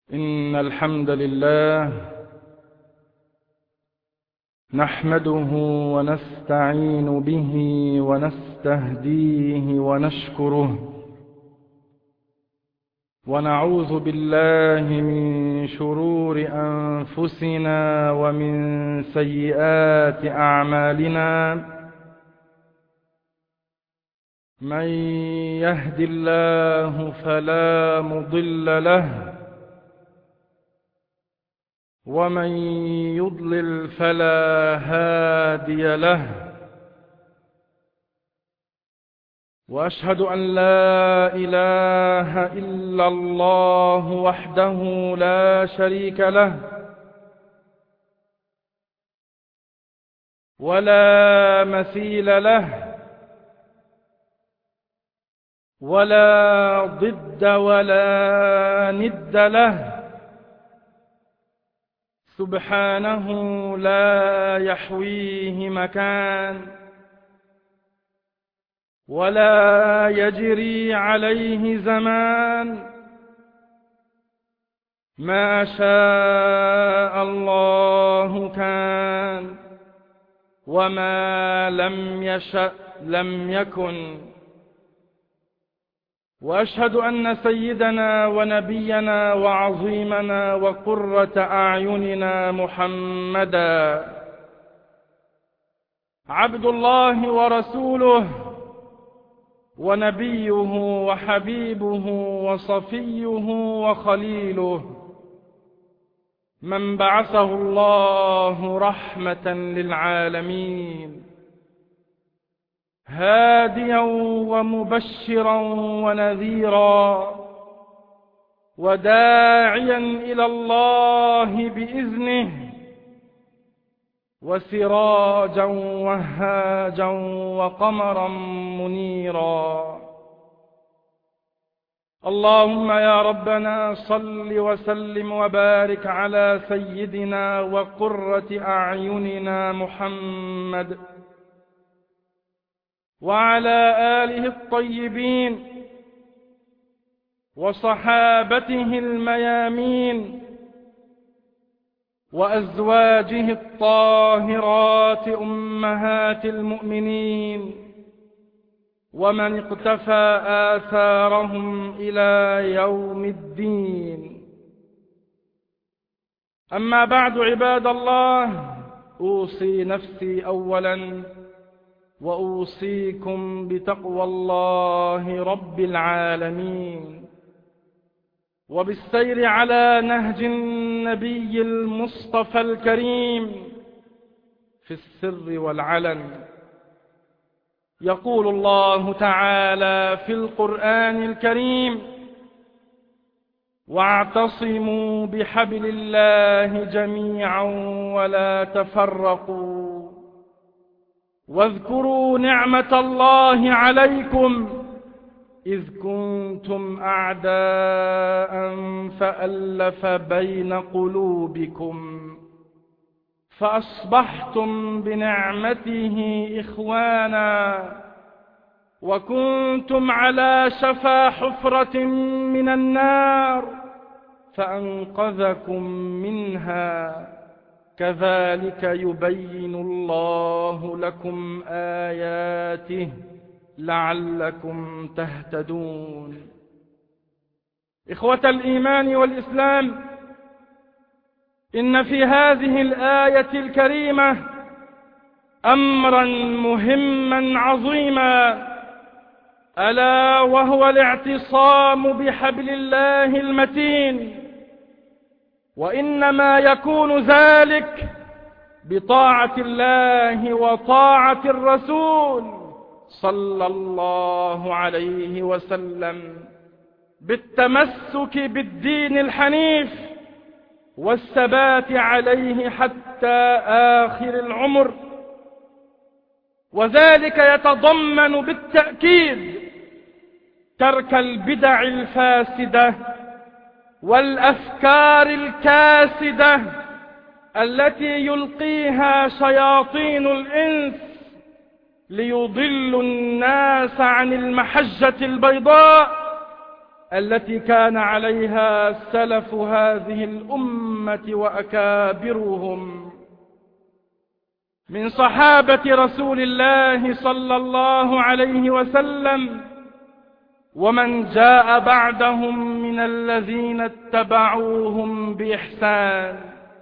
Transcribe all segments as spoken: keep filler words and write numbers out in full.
إن الحمد لله نحمده ونستعين به ونستهديه ونشكره ونعوذ بالله من شرور أنفسنا ومن سيئات أعمالنا. من يهد الله فلا مضل له ومن يضلل فلا هادي له، وأشهد أن لا إله إلا الله وحده لا شريك له ولا مثيل له ولا ضد ولا ند له، سبحانه لا يحويه مكان ولا يجري عليه زمان. ما شاء الله كان وما لم يشأ لم يكن. وأشهد أن سيدنا ونبينا وعظيمنا وقرة أعيننا محمدا عبد الله ورسوله ونبيه وحبيبه وصفيه وخليله، من بعثه الله رحمة للعالمين، هاديا ومبشرا ونذيرا وداعيا إلى الله بإذنه وسراجا وهاجا وقمرا منيرا. اللهم يا ربنا صل وسلم وبارك على سيدنا وقرة أعيننا محمد وعلى آله الطيبين وصحابته الميامين وأزواجه الطاهرات أمهات المؤمنين ومن اقتفى آثارهم إلى يوم الدين. أما بعد، عباد الله، أوصي نفسي أولا وأوصيكم بتقوى الله رب العالمين وبالسير على نهج النبي المصطفى الكريم في السر والعلن. يقول الله تعالى في القرآن الكريم: واعتصموا بحبل الله جميعا ولا تفرقوا واذكروا نعمة الله عليكم إذ كنتم أعداء فألف بين قلوبكم فأصبحتم بنعمته إخوانا وكنتم على شفا حفرة من النار فأنقذكم منها. كذلك يبين الله لكم آياته لعلكم تهتدون. إخوة الإيمان والإسلام، إن في هذه الآية الكريمة أمرا مهما عظيما، ألا وهو الاعتصام بحبل الله المتين، وإنما يكون ذلك بطاعة الله وطاعة الرسول صلى الله عليه وسلم، بالتمسك بالدين الحنيف والثبات عليه حتى آخر العمر. وذلك يتضمن بالتأكيد ترك البدع الفاسدة والأفكار الكاسدة التي يلقيها شياطين الإنس ليضلوا الناس عن المحجة البيضاء التي كان عليها سلف هذه الأمة وأكابرهم من صحابة رسول الله صلى الله عليه وسلم، ومن جاء بعدهم من الذين اتبعوهم بإحسان،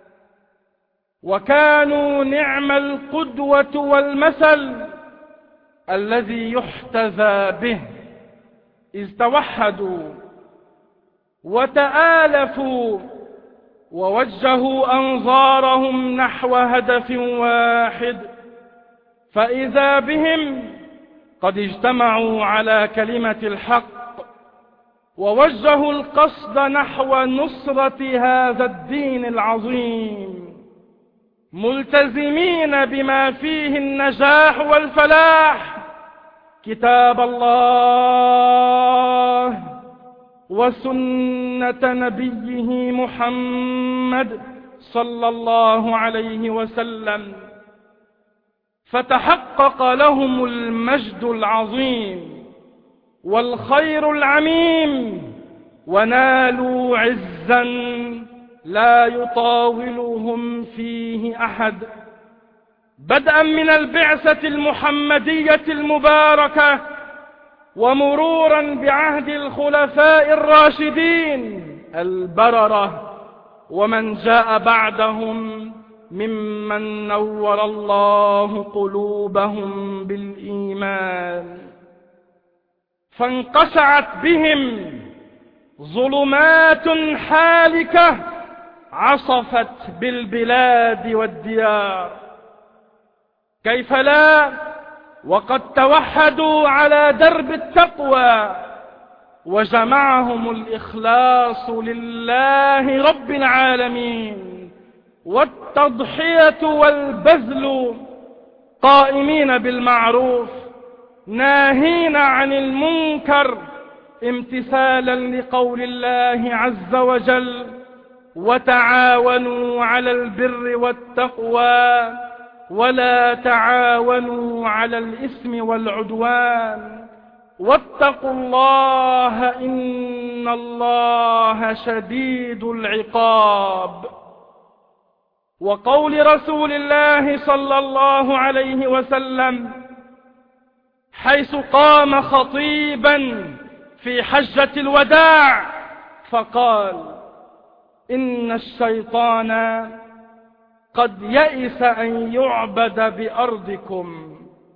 وكانوا نعم القدوة والمثل الذي يحتذى به، إذ توحدوا وتآلفوا ووجهوا أنظارهم نحو هدف واحد، فإذا بهم قد اجتمعوا على كلمة الحق ووجهوا القصد نحو نصرة هذا الدين العظيم، ملتزمين بما فيه النجاح والفلاح، كتاب الله وسنة نبيه محمد صلى الله عليه وسلم، فتحقق لهم المجد العظيم والخير العميم، ونالوا عزا لا يطاولهم فيه أحد، بدءا من البعثة المحمدية المباركة، ومرورا بعهد الخلفاء الراشدين البررة، ومن جاء بعدهم ممن نور الله قلوبهم بالإيمان، فانقشعت بهم ظلمات حالكة عصفت بالبلاد والديار. كيف لا وقد توحدوا على درب التقوى، وجمعهم الإخلاص لله رب العالمين والتضحية والبذل، قائمين بالمعروف ناهين عن المنكر، امتثالا لقول الله عز وجل: وتعاونوا على البر والتقوى ولا تعاونوا على الإثم والعدوان واتقوا الله إن الله شديد العقاب. وقول رسول الله صلى الله عليه وسلم حيث قام خطيبا في حجة الوداع فقال: إن الشيطان قد يئس أن يعبد بأرضكم،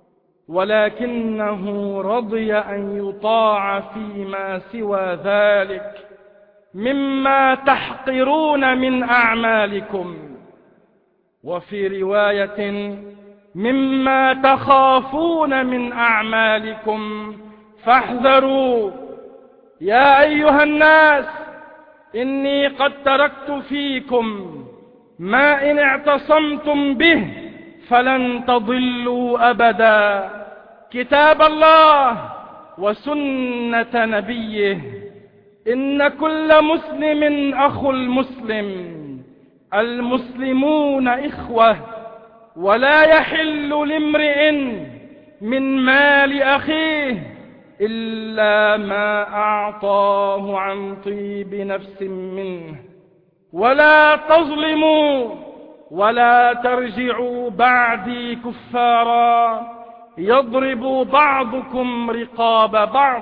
ولكنه رضي أن يطاع فيما سوى ذلك مما تحقرون من أعمالكم، وفي رواية مما تخافون من أعمالكم فاحذروا. يا أيها الناس، إني قد تركت فيكم ما إن اعتصمتم به فلن تضلوا أبدا، كتاب الله وسنة نبيه. إن كل مسلم أخو المسلم، المسلمون إخوة، ولا يحل لامرئ من مال أخيه إلا ما أعطاه عن طيب نفس منه، ولا تظلموا ولا ترجعوا بعدي كفارا يضرب بعضكم رقاب بعض.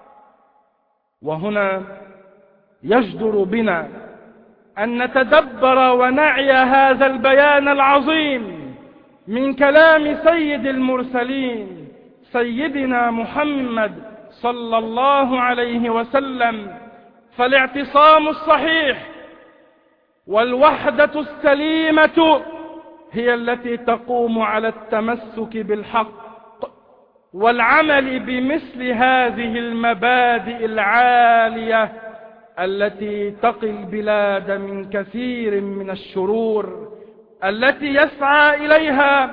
وهنا يجدر بنا أن نتدبر ونعي هذا البيان العظيم من كلام سيد المرسلين سيدنا محمد صلى الله عليه وسلم، فالاعتصام الصحيح والوحدة السليمة هي التي تقوم على التمسك بالحق والعمل بمثل هذه المبادئ العالية التي تقي البلاد من كثير من الشرور التي يسعى إليها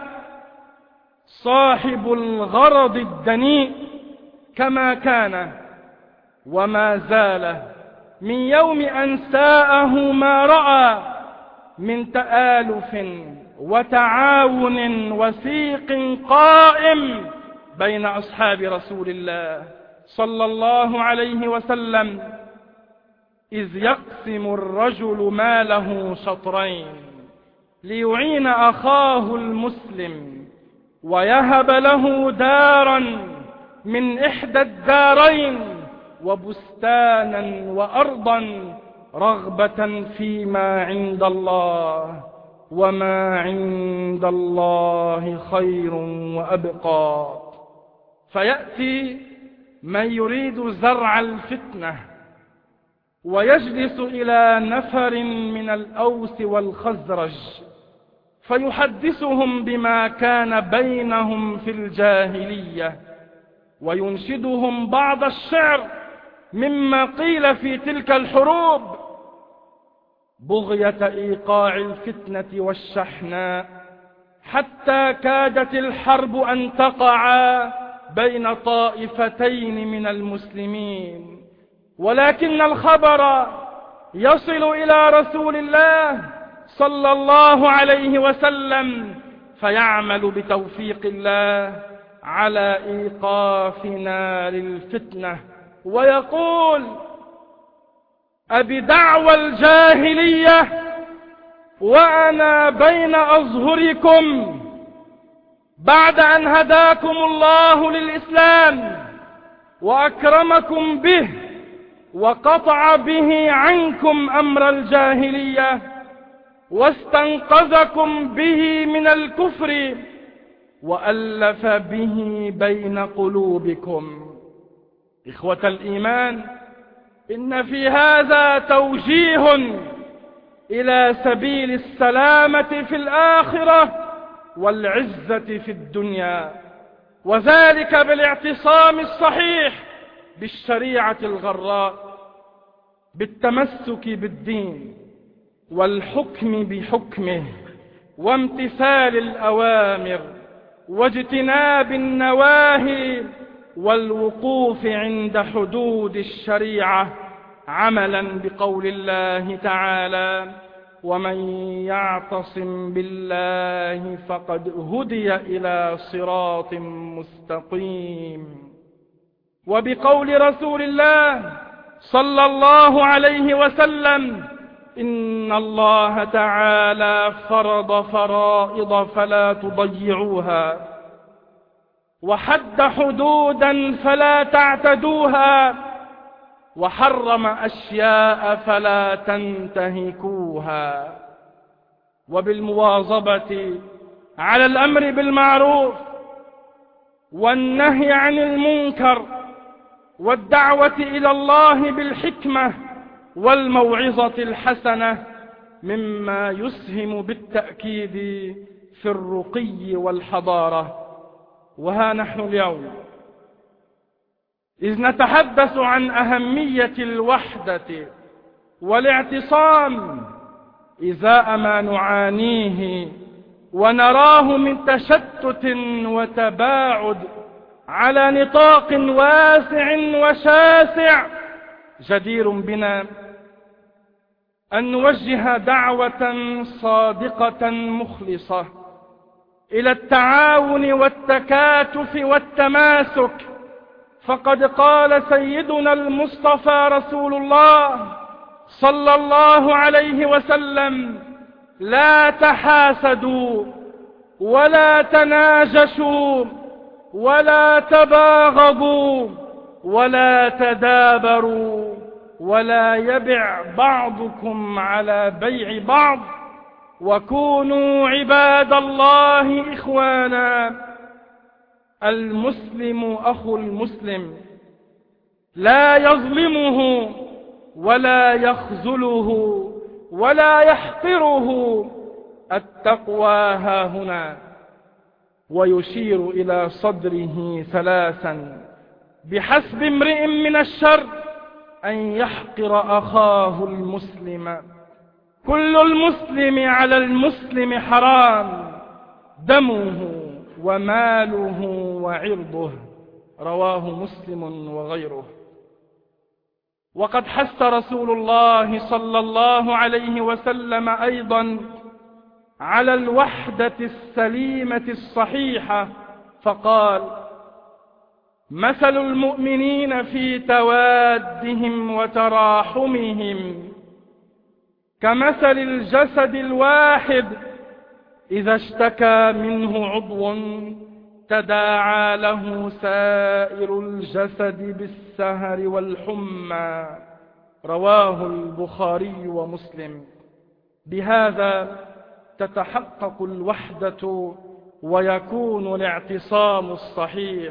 صاحب الغرض الدنيء، كما كان وما زال من يوم أن ساءه ما رأى من تآلف وتعاون وثيق قائم بين أصحاب رسول الله صلى الله عليه وسلم إذ يقسم الرجل ماله شطرين ليعين أخاه المسلم ويهب له دارا من إحدى الدارين وبستانا وأرضا رغبة فيما عند الله، وما عند الله خير وأبقى. فيأتي من يريد زرع الفتنة ويجلس إلى نفر من الأوس والخزرج فيحدثهم بما كان بينهم في الجاهلية، وينشدهم بعض الشعر مما قيل في تلك الحروب بغية إيقاع الفتنة والشحناء، حتى كادت الحرب أن تقع بين طائفتين من المسلمين، ولكن الخبر يصل إلى رسول الله صلى الله عليه وسلم فيعمل بتوفيق الله على إيقاف نار الفتنة ويقول: أبدعوى الجاهلية وأنا بين أظهركم بعد أن هداكم الله للإسلام وأكرمكم به وقطع به عنكم أمر الجاهلية واستنقذكم به من الكفر وألف به بين قلوبكم. إخوة الإيمان، إن في هذا توجيه إلى سبيل السلامة في الآخرة والعزة في الدنيا، وذلك بالاعتصام الصحيح بالشريعة الغراء، بالتمسك بالدين والحكم بحكمه وامتثال الأوامر واجتناب النواهي والوقوف عند حدود الشريعة، عملا بقول الله تعالى: ومن يعتصم بالله فقد هدي إلى صراط مستقيم، وبقول رسول الله صلى الله عليه وسلم: إن الله تعالى فرض فرائض فلا تضيعوها، وحد حدودا فلا تعتدوها، وحرم أشياء فلا تنتهكوها. وبالمواظبة على الأمر بالمعروف والنهي عن المنكر والدعوة إلى الله بالحكمة والموعظة الحسنة مما يسهم بالتأكيد في الرقي والحضارة. وها نحن اليوم إذ نتحدث عن أهمية الوحدة والاعتصام إزاء ما نعانيه ونراه من تشتت وتباعد على نطاق واسع وشاسع. جدير بنا أن نوجه دعوة صادقة مخلصة إلى التعاون والتكاتف والتماسك، فقد قال سيدنا المصطفى رسول الله صلى الله عليه وسلم: لا تحاسدوا ولا تناجشوا ولا تباغضوا ولا تدابروا ولا يبع بعضكم على بيع بعض، وكونوا عباد الله إخوانا. المسلم أخو المسلم لا يظلمه ولا يخذله ولا يحقره. التقوى ها هنا. ويشير إلى صدره ثلاثا: بحسب امرئ من الشر أن يحقر أخاه المسلم، كل المسلم على المسلم حرام، دمه وماله وعرضه. رواه مسلم وغيره. وقد حث رسول الله صلى الله عليه وسلم أيضا على الوحدة السليمة الصحيحة، فقال: مثل المؤمنين في توادهم وتراحمهم كمثل الجسد الواحد إذا اشتكى منه عضو تداعى له سائر الجسد بالسهر والحمى. رواه البخاري ومسلم. بهذا تتحقق الوحدة ويكون الاعتصام الصحيح.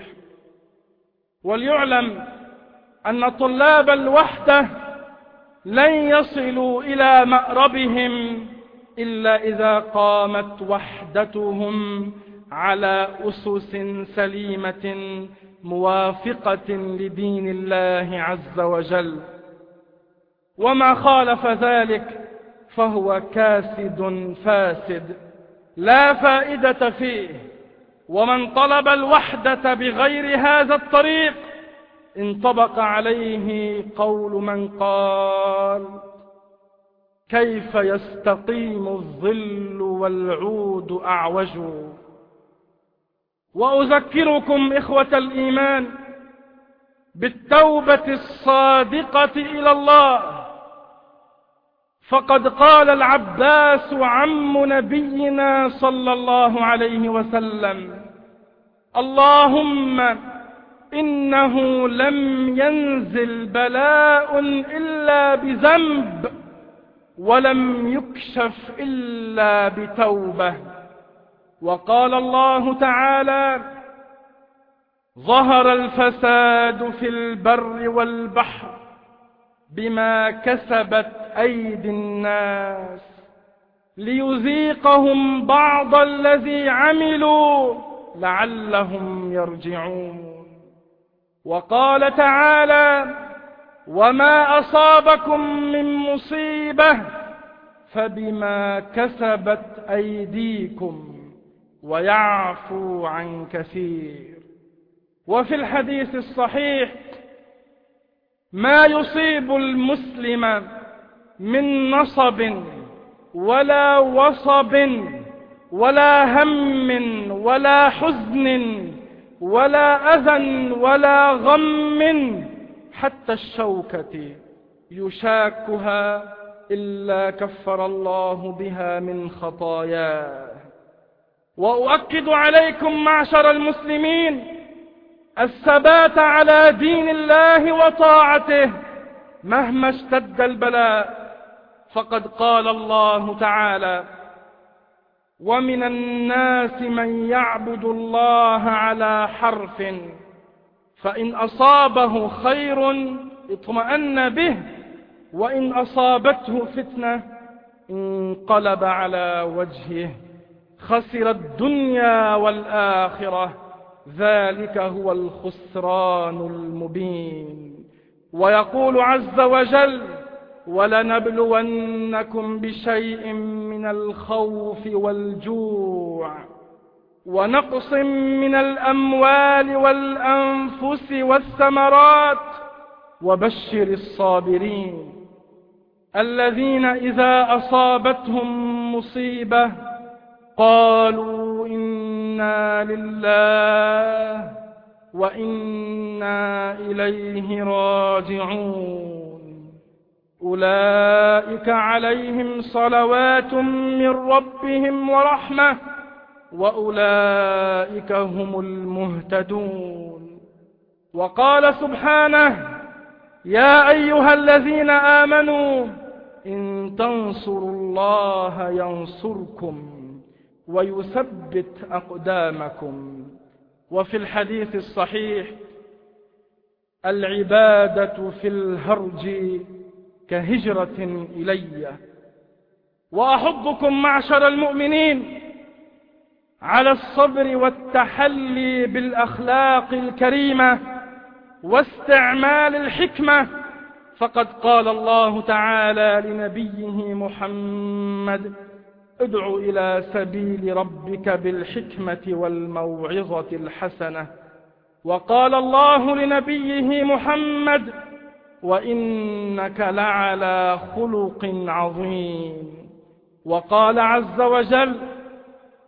وليعلم أن طلاب الوحدة لن يصلوا إلى مأربهم إلا إذا قامت وحدتهم على أسس سليمة موافقة لدين الله عز وجل، وما خالف ذلك فهو كاسد فاسد لا فائدة فيه. ومن طلب الوحدة بغير هذا الطريق انطبق عليه قول من قال: كيف يستقيم الظل والعود أعوج. وأذكركم إخوة الإيمان بالتوبة الصادقة إلى الله، فقد قال العباس عم نبينا صلى الله عليه وسلم: اللهم إنه لم ينزل بلاء إلا بذنب ولم يكشف إلا بتوبة. وقال الله تعالى: ظهر الفساد في البر والبحر بما كسبت أيدي الناس ليذيقهم بعض الذي عملوا لعلهم يرجعون. وقال تعالى: وما أصابكم من مصيبة فبما كسبت أيديكم ويعفو عن كثير. وفي الحديث الصحيح: ما يصيب المسلم من نصب ولا وصب ولا هم ولا حزن ولا أذى ولا غم حتى الشوكة يشاكها إلا كفر الله بها من خطاياه. وأؤكد عليكم معشر المسلمين الثبات على دين الله وطاعته مهما اشتد البلاء، فقد قال الله تعالى: ومن الناس من يعبد الله على حرف فإن أصابه خير اطمأن به وإن أصابته فتنة انقلب على وجهه خسر الدنيا والآخرة ذلك هو الخسران المبين. ويقول عز وجل: ولنبلونكم بشيء من الخوف والجوع ونقص من الأموال والأنفس والثمرات وبشر الصابرين الذين إذا أصابتهم مصيبة قالوا إنا لله وإنا إليه راجعون أولئك عليهم صلوات من ربهم ورحمة وأولئك هم المهتدون. وقال سبحانه: يا أيها الذين آمنوا إن تنصروا الله ينصركم ويثبت أقدامكم. وفي الحديث الصحيح: العبادة في الهرج كهجرة إلي. وأحضكم معشر المؤمنين على الصبر والتحلي بالأخلاق الكريمة واستعمال الحكمة، فقد قال الله تعالى لنبيه محمد: ادع إلى سبيل ربك بالحكمة والموعظة الحسنة. وقال الله لنبيه محمد: وإنك لعلى خلق عظيم. وقال عز وجل: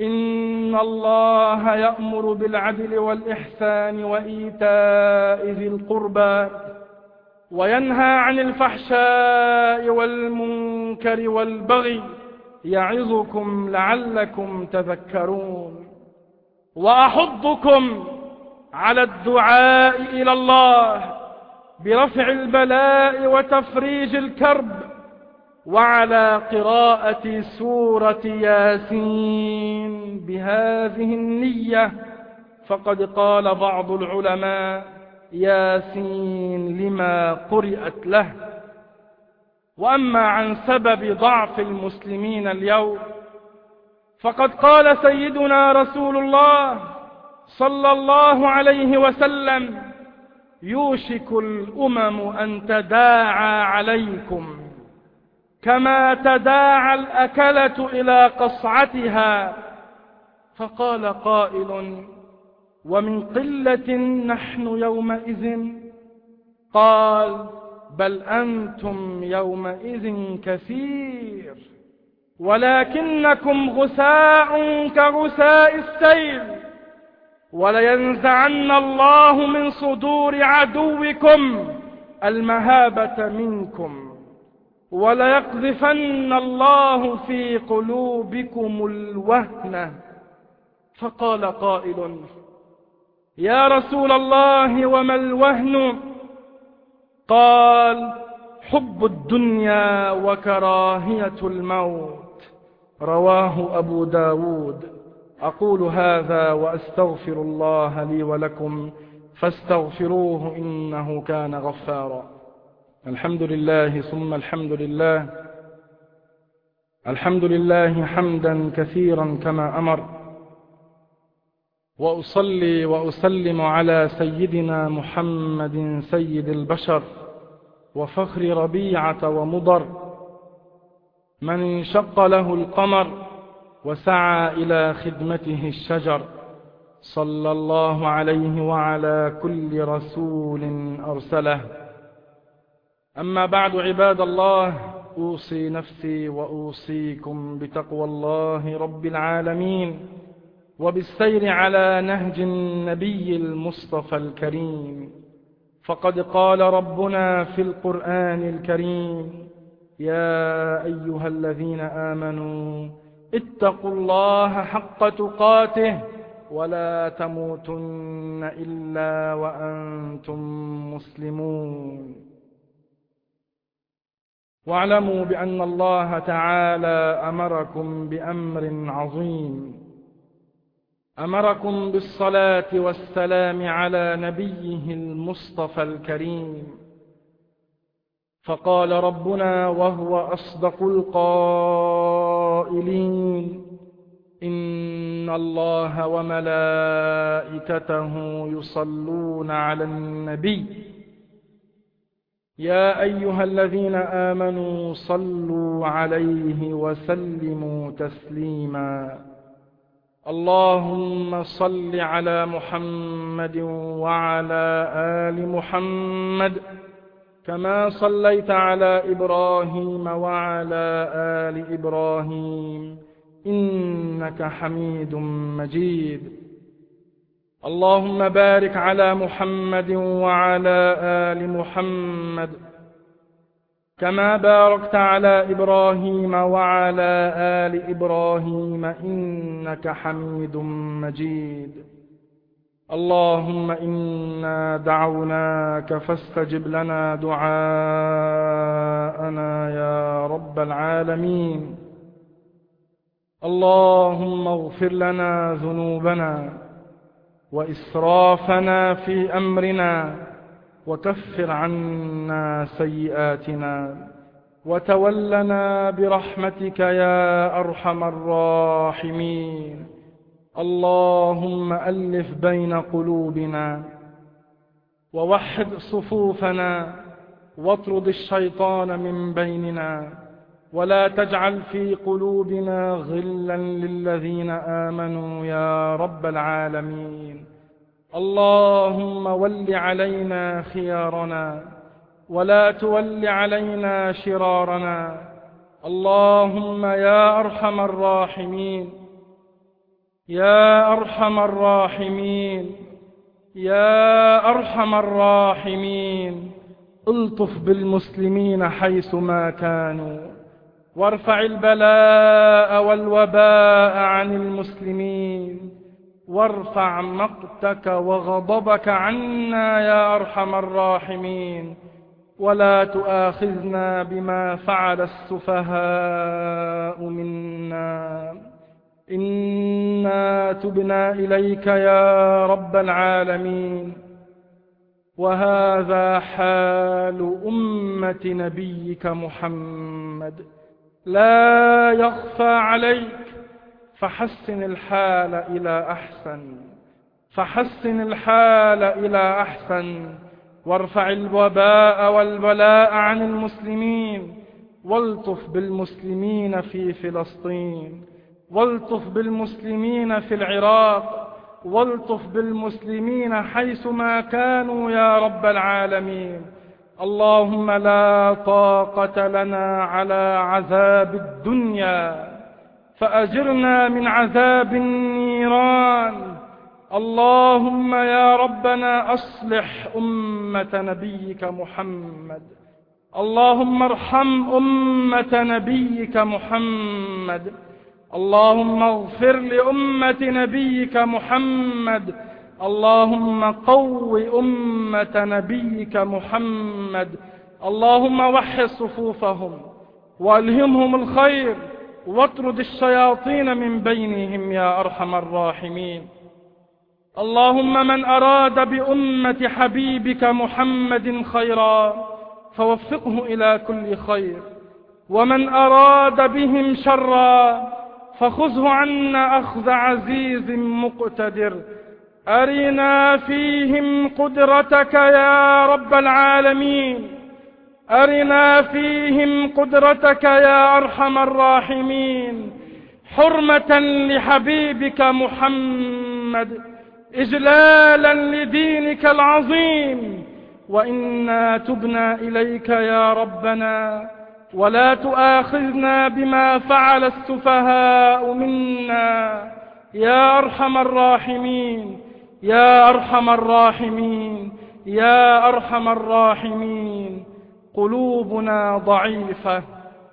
إن الله يأمر بالعدل والإحسان وإيتاء ذي القربى وينهى عن الفحشاء والمنكر والبغي يعظكم لعلكم تذكرون. وأحضكم على الدعاء إلى الله برفع البلاء وتفريج الكرب، وعلى قراءة سورة ياسين بهذه النية، فقد قال بعض العلماء: ياسين لما قرئت له. وأما عن سبب ضعف المسلمين اليوم، فقد قال سيدنا رسول الله صلى الله عليه وسلم: يوشك الأمم أن تداعى عليكم كما تداعى الأكلة إلى قصعتها. فقال قائل: ومن قلة نحن يومئذ؟ قال: بل أنتم يومئذ كثير، ولكنكم غثاء كغثاء السيل، ولينزعن الله من صدور عدوكم المهابة منكم، وليقذفن الله في قلوبكم الوهن. فقال قائل: يا رسول الله وما الوهن؟ قال: حب الدنيا وكراهية الموت. رواه أبو داود. أقول هذا وأستغفر الله لي ولكم فاستغفروه إنه كان غفارا. الحمد لله ثم الحمد لله، الحمد لله حمدا كثيرا كما أمر، وأصلي وأسلم على سيدنا محمد سيد البشر وفخر ربيعة ومضر، من انشق له القمر وسعى إلى خدمته الشجر، صلى الله عليه وعلى كل رسول أرسله. أما بعد، عباد الله، أوصي نفسي وأوصيكم بتقوى الله رب العالمين، وبالسير على نهج النبي المصطفى الكريم. فقد قال ربنا في القرآن الكريم: يا أيها الذين آمنوا اتقوا الله حق تقاته ولا تموتن إلا وأنتم مسلمون. واعلموا بأن الله تعالى أمركم بأمر عظيم، أمركم بالصلاة والسلام على نبيه المصطفى الكريم. فقال ربنا وهو أصدق القائلين: إن الله وملائكته يصلون على النبي يا أيها الذين آمنوا صلوا عليه وسلموا تسليما. اللهم صل على محمد وعلى آل محمد كما صليت على إبراهيم وعلى آل إبراهيم إنك حميد مجيد. اللهم بارك على محمد وعلى آل محمد كما باركت على إبراهيم وعلى آل إبراهيم إنك حميد مجيد. اللهم إنا دعوناك فاستجب لنا دعاءنا يا رب العالمين. اللهم اغفر لنا ذنوبنا وإسرافنا في أمرنا، وكفر عنا سيئاتنا، وتولنا برحمتك يا أرحم الراحمين. اللهم ألف بين قلوبنا ووحد صفوفنا، واطرد الشيطان من بيننا، ولا تجعل في قلوبنا غلا للذين آمنوا يا رب العالمين. اللهم ول علينا خيارنا ولا تول علينا شرارنا. اللهم يا أرحم الراحمين يا أرحم الراحمين يا أرحم الراحمين الطف بالمسلمين حيثما كانوا، وارفع البلاء والوباء عن المسلمين، وارفع مقتك وغضبك عنا يا أرحم الراحمين، ولا تؤاخذنا بما فعل السفهاء منا، إنا تبنا إليك يا رب العالمين. وهذا حال أمة نبيك محمد لا يخفى عليك، فحسن الحال إلى أحسن فحسن الحال إلى أحسن وارفع الوباء والبلاء عن المسلمين، والطف بالمسلمين في فلسطين، والطف بالمسلمين في العراق، والطف بالمسلمين حيثما كانوا يا رب العالمين. اللهم لا طاقة لنا على عذاب الدنيا، فأجرنا من عذاب النيران. اللهم يا ربنا أصلح أمة نبيك محمد، اللهم ارحم أمة نبيك محمد، اللهم اغفر لأمة نبيك محمد، اللهم قو أمة نبيك محمد، اللهم وحد صفوفهم وألهمهم الخير، واطرد الشياطين من بينهم يا أرحم الراحمين. اللهم من أراد بأمة حبيبك محمد خيرا فوفقه إلى كل خير، ومن أراد بهم شرا فخذه عنا أخذ عزيز مقتدر. أرنا فيهم قدرتك يا رب العالمين، أرنا فيهم قدرتك يا أرحم الراحمين، حرمة لحبيبك محمد، إجلالا لدينك العظيم. وإنا تبنا إليك يا ربنا، ولا تؤاخذنا بما فعل السفهاء منا يا أرحم الراحمين يا أرحم الراحمين يا أرحم الراحمين. قلوبنا ضعيفة،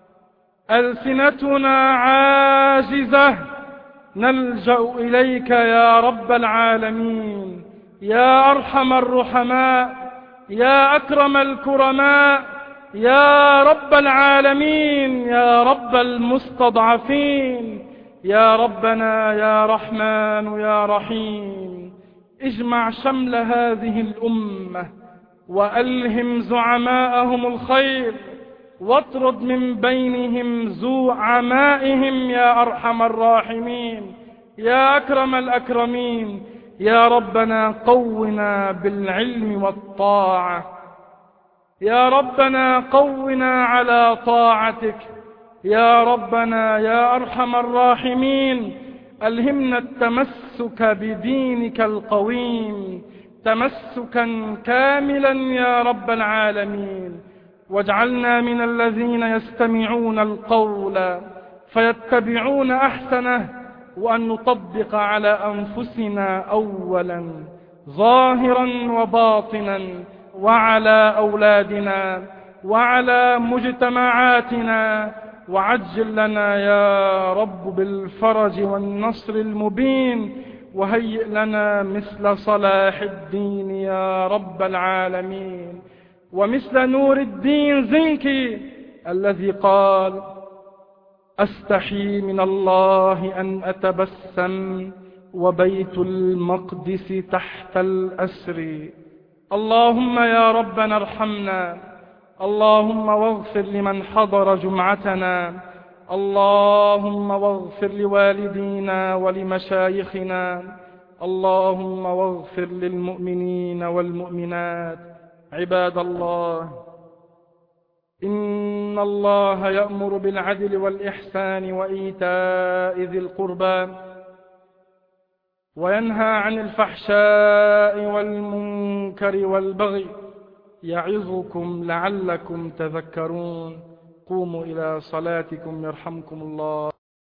ألسنتنا عاجزة، نلجأ إليك يا رب العالمين، يا أرحم الرحماء، يا أكرم الكرماء، يا رب العالمين، يا رب المستضعفين، يا ربنا يا رحمن يا رحيم. اجمع شمل هذه الأمة وألهم زعماءهم الخير، واطرد من بينهم زعمائهم يا أرحم الراحمين، يا أكرم الأكرمين. يا ربنا قونا بالعلم والطاعة، يا ربنا قونا على طاعتك، يا ربنا يا أرحم الراحمين. ألهمنا التمسك بدينك القويم تمسكا كاملا يا رب العالمين، واجعلنا من الذين يستمعون القول فيتبعون أحسنه، وأن نطبق على أنفسنا أولا ظاهرا وباطنا، وعلى أولادنا وعلى مجتمعاتنا. وعجل لنا يا رب بالفرج والنصر المبين، وهيئ لنا مثل صلاح الدين يا رب العالمين، ومثل نور الدين زنكي الذي قال: أستحي من الله أن أتبسم وبيت المقدس تحت الأسر. اللهم يا ربنا ارحمنا، اللهم واغفر لمن حضر جمعتنا، اللهم واغفر لوالدينا ولمشايخنا، اللهم واغفر للمؤمنين والمؤمنات. عباد الله، إن الله يأمر بالعدل والإحسان وإيتاء ذي القربى، وينهى عن الفحشاء والمنكر والبغي، يعظكم لعلكم تذكرون. قوموا إلى صلاتكم يرحمكم الله.